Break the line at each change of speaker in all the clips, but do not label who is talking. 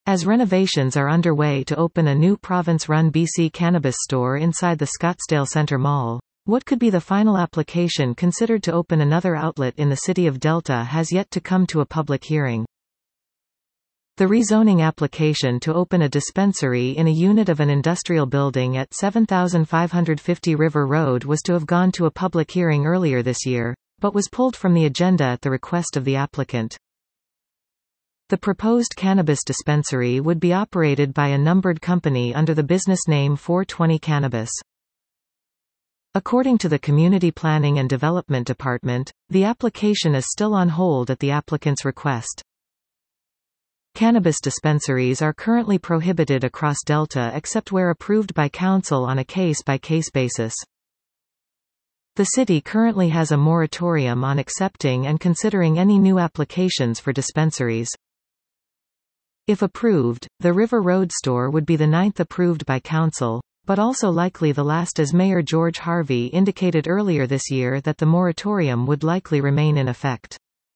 As renovations are underway to open a new province-run BC Cannabis store inside the Scottsdale Center Mall, what could be the final application considered to open another outlet in the city of Delta has yet to come to a public hearing. The rezoning application to open a dispensary in a unit of an industrial building at 7550 River Road was to have gone to a public hearing earlier this year, but was pulled from the agenda at the request of the applicant. The proposed cannabis dispensary would be operated by a numbered company under the business name 420 Cannabis. According to the Community Planning and Development Department, the application is still on hold at the applicant's request. Cannabis dispensaries are currently prohibited across Delta except where approved by council on a case-by-case basis. The city currently has a moratorium on accepting and considering any new applications for dispensaries. If approved, the River Road store would be the 9th approved by council, but also likely the last, as Mayor George Harvey indicated earlier this year that the moratorium would likely remain in effect.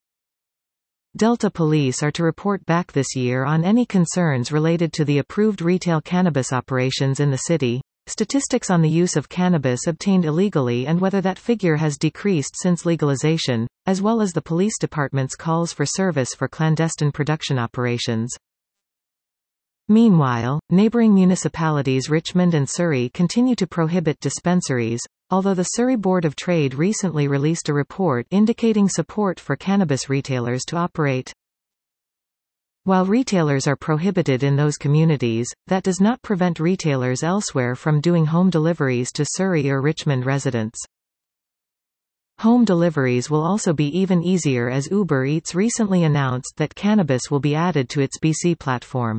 Delta Police are to report back this year on any concerns related to the approved retail cannabis operations in the city, statistics on the use of cannabis obtained illegally and whether that figure has decreased since legalization, as well as the police department's calls for service for clandestine production operations. Meanwhile, neighboring municipalities Richmond and Surrey continue to prohibit dispensaries, although the Surrey Board of Trade recently released a report indicating support for cannabis retailers to operate. While retailers are prohibited in those communities, that does not prevent retailers elsewhere from doing home deliveries to Surrey or Richmond residents. Home deliveries will also be even easier as Uber Eats recently announced that cannabis will be added to its BC platform.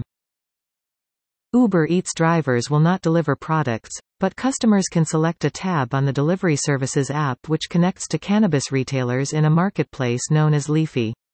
Uber Eats drivers will not deliver products, but customers can select a tab on the delivery services app which connects to cannabis retailers in a marketplace known as Leafy.